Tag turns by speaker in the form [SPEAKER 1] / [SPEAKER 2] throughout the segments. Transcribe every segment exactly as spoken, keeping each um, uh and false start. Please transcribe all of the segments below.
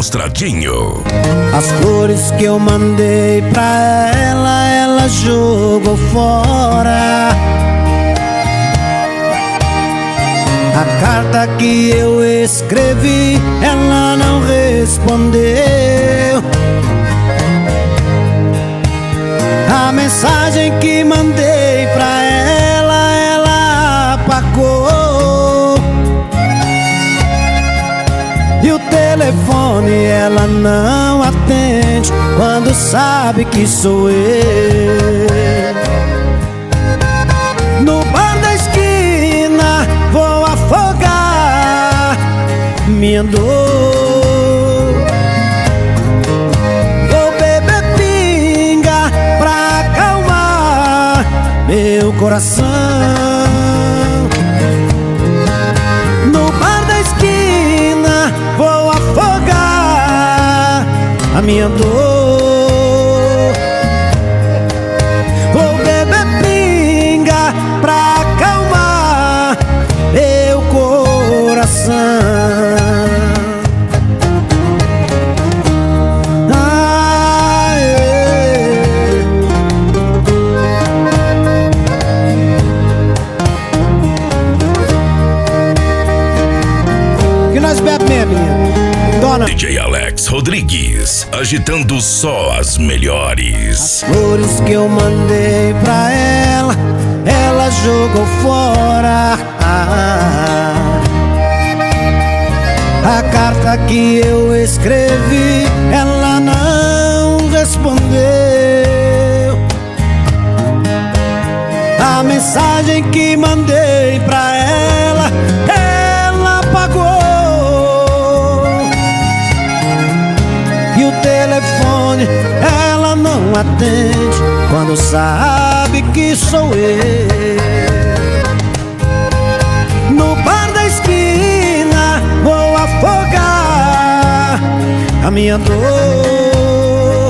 [SPEAKER 1] Mostradinho.
[SPEAKER 2] As flores que eu mandei pra ela, ela jogou fora. A carta que eu escrevi, ela não respondeu. A mensagem que mandei pra ela, ela apagou. E o telefone ela não atende quando sabe que sou eu. No bar da esquina vou afogar minha dor. Vou beber pinga pra acalmar meu coração. No bar da esquina vou afogar a minha dor. Vou beber pinga pra acalmar meu coração. Ai, que nós bebemos mesmo, menino? Dona
[SPEAKER 1] D J Alex Rodrigues, agitando só as melhores.
[SPEAKER 2] As flores que eu mandei pra ela, ela jogou fora. A carta que eu escrevi, ela não respondeu. A mensagem que mandei pra ela, ela apagou. E o telefone ela não atende quando sabe que sou eu. No bar da esquina vou afogar a minha dor.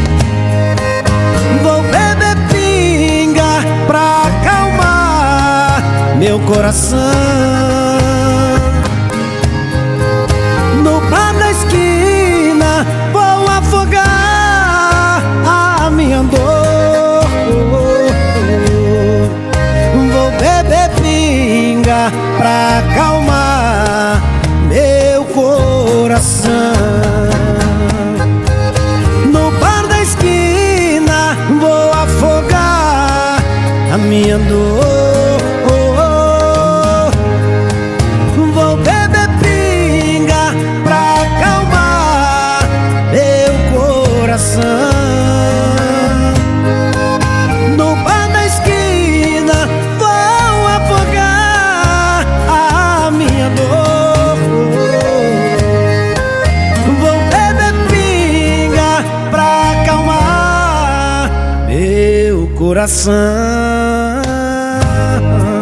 [SPEAKER 2] Vou beber pinga pra acalmar meu coração. No bar da esquina vou afogar a minha dor. Vou beber pinga pra acalmar meu coração. No bar da esquina vou afogar a minha dor. Vou beber pinga pra acalmar meu coração. No bar da esquina vou afogar a minha dor. Vou beber pinga pra acalmar meu coração.